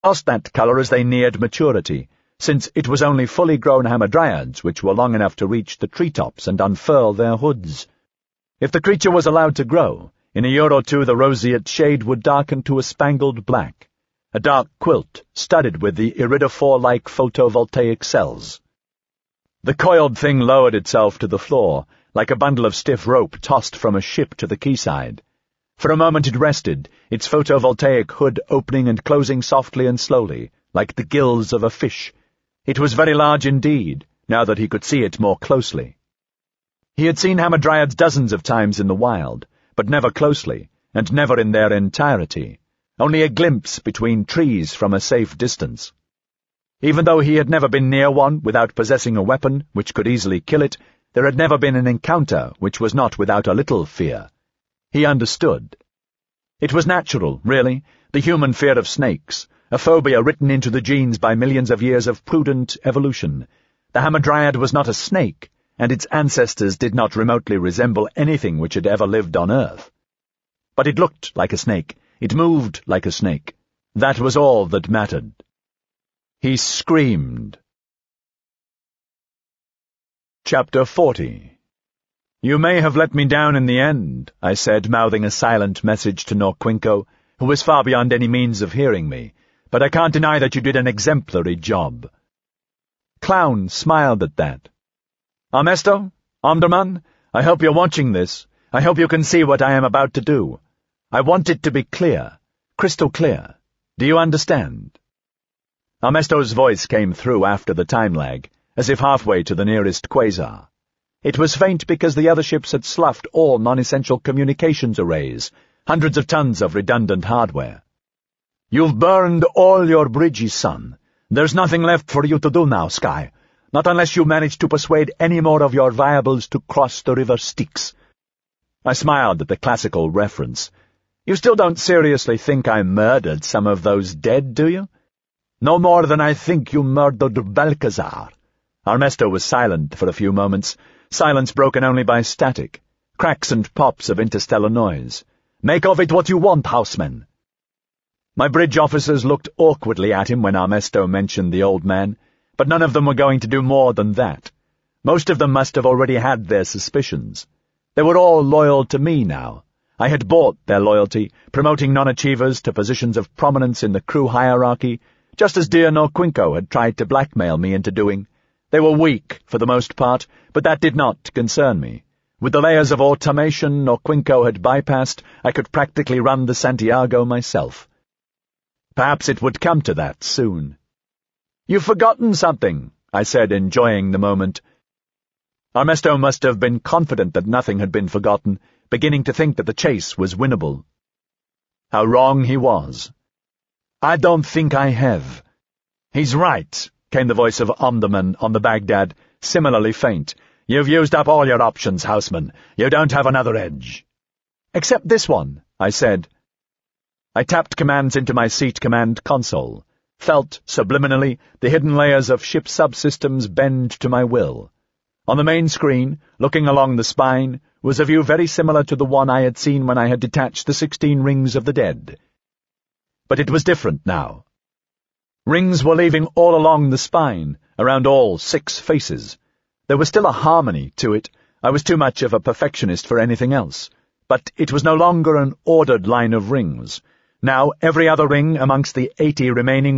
lost that color as they neared maturity, since it was only fully grown hamadryads which were long enough to reach the treetops and unfurl their hoods. If the creature was allowed to grow, in a year or two the roseate shade would darken to a spangled black, a dark quilt studded with the iridophore-like photovoltaic cells. The coiled thing lowered itself to the floor, like a bundle of stiff rope tossed from a ship to the quayside. For a moment it rested, its photovoltaic hood opening and closing softly and slowly, like the gills of a fish. It was very large indeed, now that he could see it more closely. He had seen hamadryads dozens of times in the wild, but never closely, and never in their entirety, only a glimpse between trees from a safe distance. Even though he had never been near one without possessing a weapon which could easily kill it, there had never been an encounter which was not without a little fear. He understood. It was natural, really, the human fear of snakes, a phobia written into the genes by millions of years of prudent evolution. The hamadryad was not a snake, and its ancestors did not remotely resemble anything which had ever lived on Earth. But it looked like a snake. It moved like a snake. That was all that mattered. He screamed. Chapter 40. "You may have let me down in the end," I said, mouthing a silent message to Norquinco, who was far beyond any means of hearing me, "but I can't deny that you did an exemplary job." Clown smiled at that. "Armesto, Omdurman, I hope you're watching this. I hope you can see what I am about to do. I want it to be clear, crystal clear. Do you understand?" Armesto's voice came through after the time lag, as if halfway to the nearest quasar. It was faint because the other ships had sloughed all non-essential communications arrays, hundreds of tons of redundant hardware. "You've burned all your bridges, son. There's nothing left for you to do now, Sky, not unless you manage to persuade any more of your viables to cross the river Styx." I smiled at the classical reference. "You still don't seriously think I murdered some of those dead, do you?" "No more than I think you murdered Balcazar." Armesto was silent for a few moments, silence broken only by static, cracks and pops of interstellar noise. "Make of it what you want, houseman." My bridge officers looked awkwardly at him when Armesto mentioned the old man, but none of them were going to do more than that. Most of them must have already had their suspicions. They were all loyal to me now. I had bought their loyalty, promoting non-achievers to positions of prominence in the crew hierarchy, just as dear Norquinco had tried to blackmail me into doing. They were weak, for the most part, but that did not concern me. With the layers of automation Norquinco had bypassed, I could practically run the Santiago myself. Perhaps it would come to that soon. "You've forgotten something," I said, enjoying the moment. Armesto must have been confident that nothing had been forgotten, beginning to think that the chase was winnable. How wrong he was. "I don't think I have." "He's right," came the voice of Omdurman on the Baghdad, similarly faint. "You've used up all your options, houseman. You don't have another edge." "Except this one," I said. I tapped commands into my seat command console, felt, subliminally, the hidden layers of ship subsystems bend to my will. On the main screen, looking along the spine, was a view very similar to the one I had seen when I had detached the 16 rings of the dead. But it was different now. Rings were leaving all along the spine, around all 6 faces. There was still a harmony to it. I was too much of a perfectionist for anything else. But it was no longer an ordered line of rings. Now every other ring amongst the 80 remaining